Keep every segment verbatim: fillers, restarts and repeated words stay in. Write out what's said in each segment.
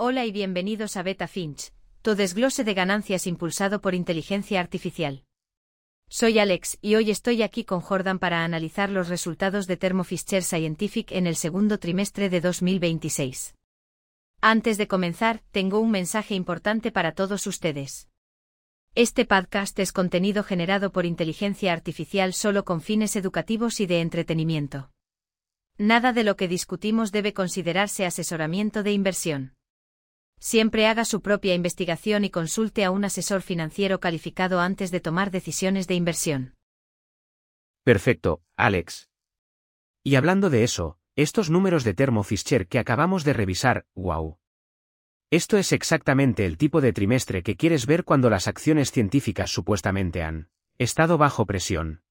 Hola y bienvenidos a Beta Finch, tu desglose de ganancias impulsado por inteligencia artificial. Soy Alex y hoy estoy aquí con Jordan para analizar los resultados de Thermo Fisher Scientific en el segundo trimestre de dos mil veintiséis. Antes de comenzar, tengo un mensaje importante para todos ustedes. Este podcast es contenido generado por inteligencia artificial solo con fines educativos y de entretenimiento. Nada de lo que discutimos debe considerarse asesoramiento de inversión. Siempre haga su propia investigación y consulte a un asesor financiero calificado antes de tomar decisiones de inversión. Perfecto, Alex. Y hablando de eso, estos números de Thermo Fisher que acabamos de revisar, wow. Esto es exactamente el tipo de trimestre que quieres ver cuando las acciones científicas supuestamente han estado bajo presión.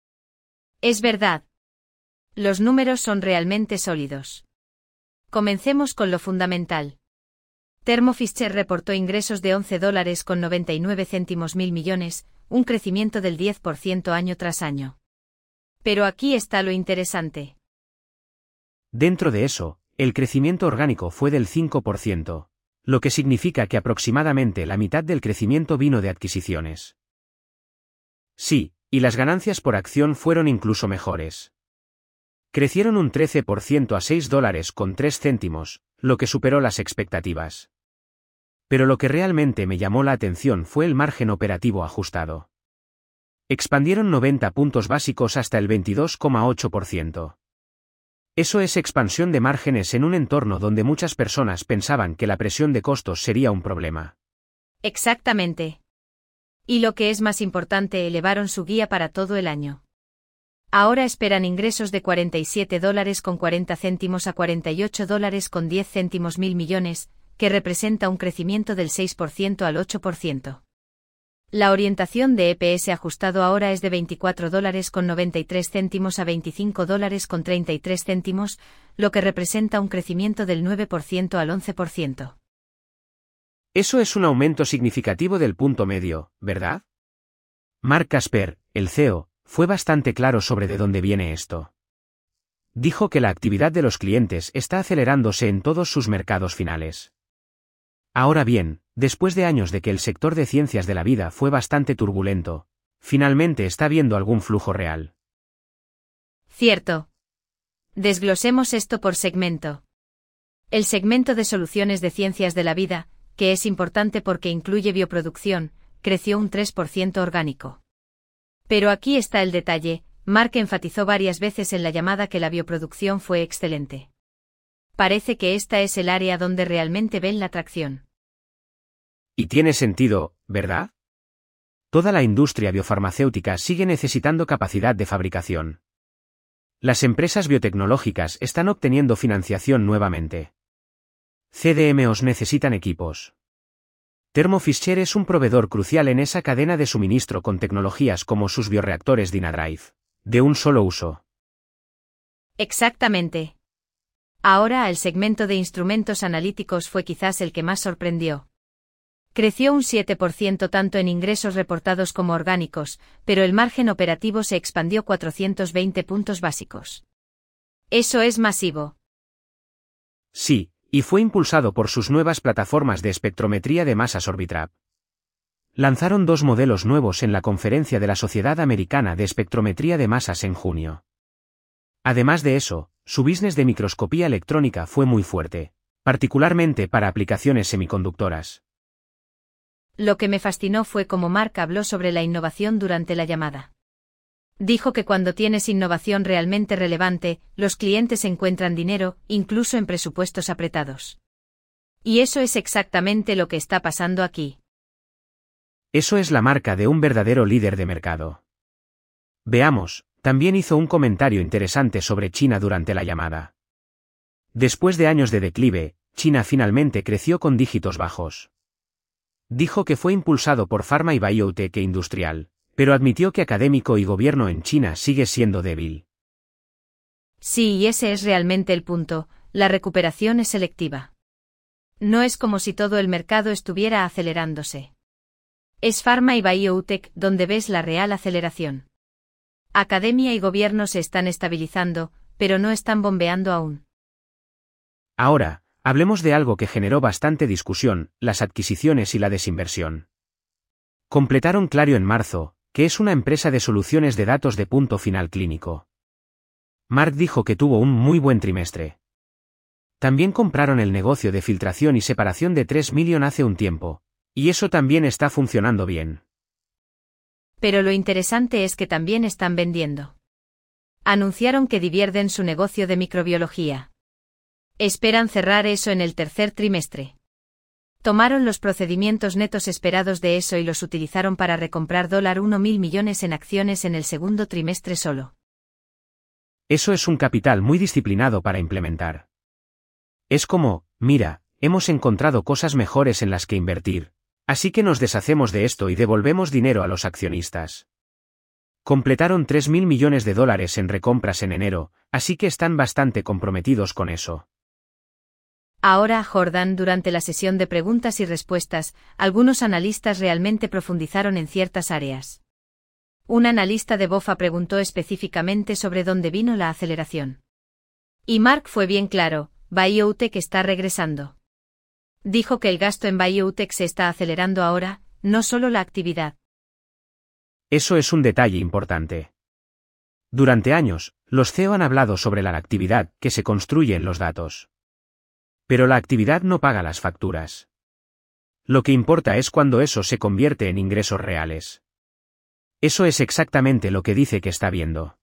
Es verdad. Los números son realmente sólidos. Comencemos con lo fundamental. Thermo Fisher reportó ingresos de once dólares con noventa y nueve céntimos mil millones, un crecimiento del diez por ciento año tras año. Pero aquí está lo interesante. Dentro de eso, el crecimiento orgánico fue del cinco por ciento, lo que significa que aproximadamente la mitad del crecimiento vino de adquisiciones. Sí, y las ganancias por acción fueron incluso mejores. Crecieron un trece por ciento a seis dólares con tres céntimos, lo que superó las expectativas. Pero lo que realmente me llamó la atención fue el margen operativo ajustado. Expandieron noventa puntos básicos hasta el veintidós coma ocho por ciento. Eso es expansión de márgenes en un entorno donde muchas personas pensaban que la presión de costos sería un problema. Exactamente. Y lo que es más importante, elevaron su guía para todo el año. Ahora esperan ingresos de cuarenta y siete dólares con cuarenta céntimos a cuarenta y ocho dólares con diez céntimos mil millones, que representa un crecimiento del seis por ciento al ocho por ciento. La orientación de E P S ajustado ahora es de veinticuatro dólares con noventa y tres céntimos a veinticinco dólares con treinta y tres céntimos, lo que representa un crecimiento del nueve por ciento al once por ciento. Eso es un aumento significativo del punto medio, ¿verdad? Mark Casper, el C E O, fue bastante claro sobre de dónde viene esto. Dijo que la actividad de los clientes está acelerándose en todos sus mercados finales. Ahora bien, después de años de que el sector de ciencias de la vida fue bastante turbulento, finalmente está viendo algún flujo real. Cierto. Desglosemos esto por segmento. El segmento de soluciones de ciencias de la vida, que es importante porque incluye bioproducción, creció un tres por ciento orgánico. Pero aquí está el detalle, Mark enfatizó varias veces en la llamada que la bioproducción fue excelente. Parece que esta es el área donde realmente ven la tracción. Y tiene sentido, ¿verdad? Toda la industria biofarmacéutica sigue necesitando capacidad de fabricación. Las empresas biotecnológicas están obteniendo financiación nuevamente. C D M Os necesitan equipos. Thermo Fisher es un proveedor crucial en esa cadena de suministro con tecnologías como sus bioreactores DynaDrive, de un solo uso. Exactamente. Ahora el segmento de instrumentos analíticos fue quizás el que más sorprendió. Creció un siete por ciento tanto en ingresos reportados como orgánicos, pero el margen operativo se expandió cuatrocientos veinte puntos básicos. Eso es masivo. Sí, y fue impulsado por sus nuevas plataformas de espectrometría de masas Orbitrap. Lanzaron dos modelos nuevos en la conferencia de la Sociedad Americana de Espectrometría de Masas en junio. Además de eso, su business de microscopía electrónica fue muy fuerte, particularmente para aplicaciones semiconductoras. Lo que me fascinó fue cómo Mark habló sobre la innovación durante la llamada. Dijo que cuando tienes innovación realmente relevante, los clientes encuentran dinero, incluso en presupuestos apretados. Y eso es exactamente lo que está pasando aquí. Eso es la marca de un verdadero líder de mercado. Veamos, también hizo un comentario interesante sobre China durante la llamada. Después de años de declive, China finalmente creció con dígitos bajos. Dijo que fue impulsado por Pharma y Biotech e industrial, pero admitió que académico y gobierno en China sigue siendo débil. Sí, y ese es realmente el punto, la recuperación es selectiva. No es como si todo el mercado estuviera acelerándose. Es Pharma y Biotech donde ves la real aceleración. Academia y gobierno se están estabilizando, pero no están bombeando aún. Ahora, Hablemos de algo que generó bastante discusión, las adquisiciones y la desinversión. Completaron Clario en marzo, que es una empresa de soluciones de datos de punto final clínico. Mark dijo que tuvo un muy buen trimestre. También compraron el negocio de filtración y separación de tres Million hace un tiempo, y eso también está funcionando bien. Pero lo interesante es que también están vendiendo. Anunciaron que divierten su negocio de microbiología. Esperan cerrar eso en el tercer trimestre. Tomaron los procedimientos netos esperados de eso y los utilizaron para recomprar uno mil millones en acciones en el segundo trimestre solo. Eso es un capital muy disciplinado para implementar. Es como, mira, hemos encontrado cosas mejores en las que invertir, así que nos deshacemos de esto y devolvemos dinero a los accionistas. Completaron tres mil millones de dólares en recompras en enero, así que están bastante comprometidos con eso. Ahora, Jordan, durante la sesión de preguntas y respuestas, algunos analistas realmente profundizaron en ciertas áreas. Un analista de BofA preguntó específicamente sobre dónde vino la aceleración. Y Mark fue bien claro, Biotech está regresando. Dijo que el gasto en Biotech se está acelerando ahora, no solo la actividad. Eso es un detalle importante. Durante años, los C E O han hablado sobre la actividad que se construye en los datos. Pero la actividad no paga las facturas. Lo que importa es cuando eso se convierte en ingresos reales. Eso es exactamente lo que dice que está viendo.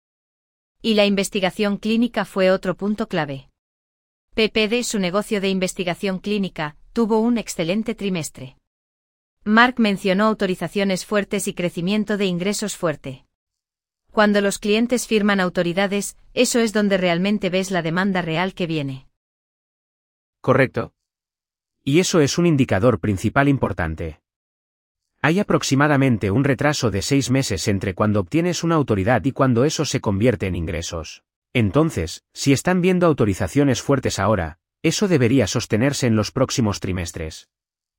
Y la investigación clínica fue otro punto clave. P P D, su negocio de investigación clínica, tuvo un excelente trimestre. Mark mencionó autorizaciones fuertes y crecimiento de ingresos fuerte. Cuando los clientes firman autoridades, eso es donde realmente ves la demanda real que viene. Correcto. Y eso es un indicador principal importante. Hay aproximadamente un retraso de seis meses entre cuando obtienes una autoridad y cuando eso se convierte en ingresos. Entonces, si están viendo autorizaciones fuertes ahora, eso debería sostenerse en los próximos trimestres.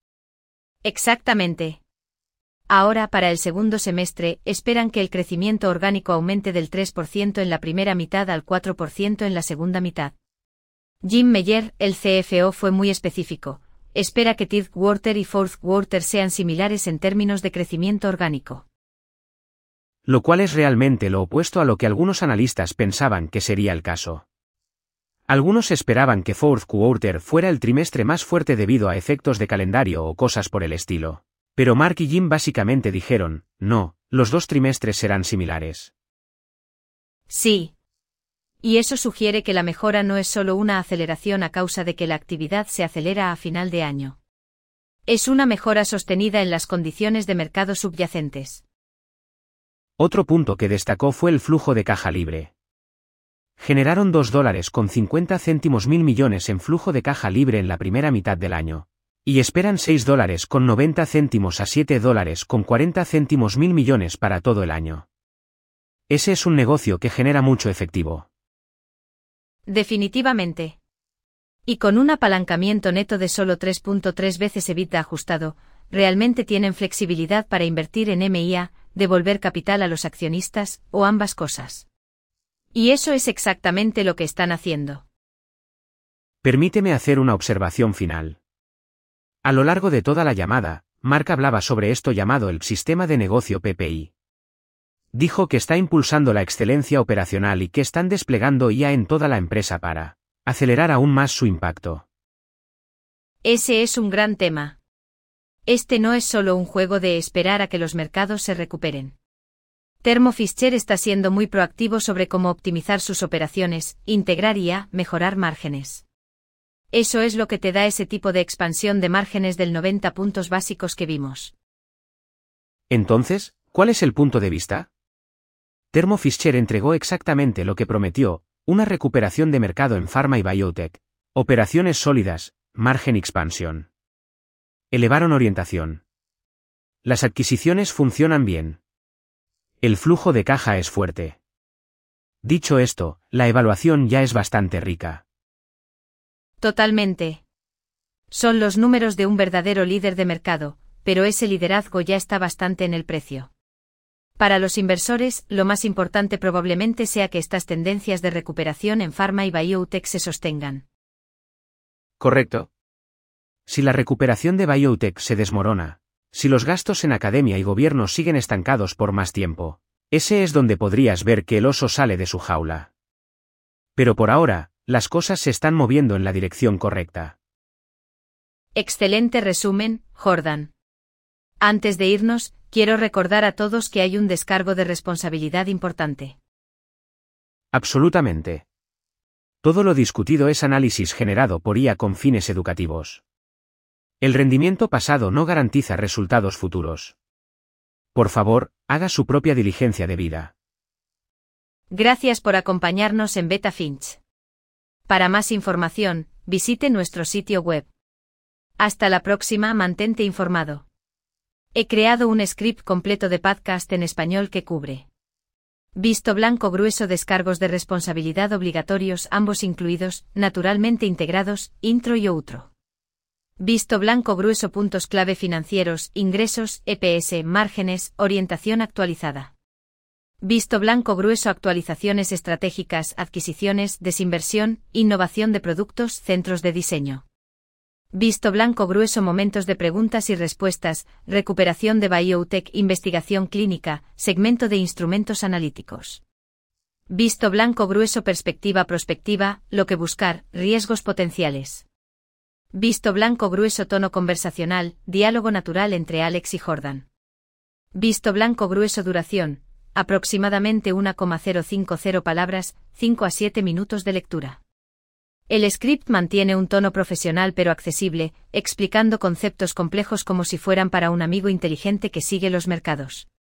Exactamente. Ahora, para el segundo semestre, esperan que el crecimiento orgánico aumente del tres por ciento en la primera mitad al cuatro por ciento en la segunda mitad. Jim Meyer, el C F O, fue muy específico. Espera que third quarter y fourth quarter sean similares en términos de crecimiento orgánico. Lo cual es realmente lo opuesto a lo que algunos analistas pensaban que sería el caso. Algunos esperaban que fourth quarter fuera el trimestre más fuerte debido a efectos de calendario o cosas por el estilo. Pero Mark y Jim básicamente dijeron, no, los dos trimestres serán similares. Sí. Y eso sugiere que la mejora no es solo una aceleración a causa de que la actividad se acelera a final de año. Es una mejora sostenida en las condiciones de mercado subyacentes. Otro punto que destacó fue el flujo de caja libre. Generaron dos dólares con cincuenta céntimos mil millones en flujo de caja libre en la primera mitad del año. Y esperan seis dólares con noventa céntimos a siete dólares con cuarenta céntimos mil millones para todo el año. Ese es un negocio que genera mucho efectivo. Definitivamente. Y con un apalancamiento neto de solo tres punto tres veces EBITDA ajustado, realmente tienen flexibilidad para invertir en M y A, devolver capital a los accionistas, o ambas cosas. Y eso es exactamente lo que están haciendo. Permíteme hacer una observación final. A lo largo de toda la llamada, Mark hablaba sobre esto llamado el sistema de negocio P P I. Dijo que está impulsando la excelencia operacional y que están desplegando I A en toda la empresa para acelerar aún más su impacto. Ese es un gran tema. Este no es solo un juego de esperar a que los mercados se recuperen. Thermo Fisher está siendo muy proactivo sobre cómo optimizar sus operaciones, integrar I A, mejorar márgenes. Eso es lo que te da ese tipo de expansión de márgenes del noventa puntos básicos que vimos. Entonces, ¿cuál es el punto de vista? Thermo Fisher entregó exactamente lo que prometió, una recuperación de mercado en pharma y biotech, operaciones sólidas, margen expansión. Elevaron orientación. Las adquisiciones funcionan bien. El flujo de caja es fuerte. Dicho esto, la evaluación ya es bastante rica. Totalmente. Son los números de un verdadero líder de mercado, pero ese liderazgo ya está bastante en el precio. Para los inversores, lo más importante probablemente sea que estas tendencias de recuperación en pharma y biotech se sostengan. ¿correcto? Si la recuperación de biotech se desmorona, si los gastos en academia y gobierno siguen estancados por más tiempo, ese es donde podrías ver que el oso sale de su jaula. Pero por ahora, las cosas se están moviendo en la dirección correcta. Excelente resumen, Jordan. Antes de irnos, quiero recordar a todos que hay un descargo de responsabilidad importante. Absolutamente. Todo lo discutido es análisis generado por I A con fines educativos. El rendimiento pasado no garantiza resultados futuros. Por favor, haga su propia diligencia debida. Gracias por acompañarnos en Beta Finch. Para más información, visite nuestro sitio web. Hasta la próxima, mantente informado. He creado un script completo de podcast en español que cubre visto blanco grueso, descargos de responsabilidad obligatorios, ambos incluidos, naturalmente integrados, intro y outro. Visto blanco grueso, puntos clave financieros, ingresos, E P S, márgenes, orientación actualizada. Visto blanco grueso, actualizaciones estratégicas, adquisiciones, desinversión, innovación de productos, centros de diseño. Visto blanco grueso, momentos de preguntas y respuestas, recuperación de biotech, investigación clínica, segmento de instrumentos analíticos. Visto blanco grueso, perspectiva prospectiva, lo que buscar, riesgos potenciales. Visto blanco grueso, tono conversacional, diálogo natural entre Alex y Jordan. Visto blanco grueso, duración, aproximadamente una coma cero cinco cero palabras, cinco a siete minutos de lectura. El script mantiene un tono profesional pero accesible, explicando conceptos complejos como si fueran para un amigo inteligente que sigue los mercados.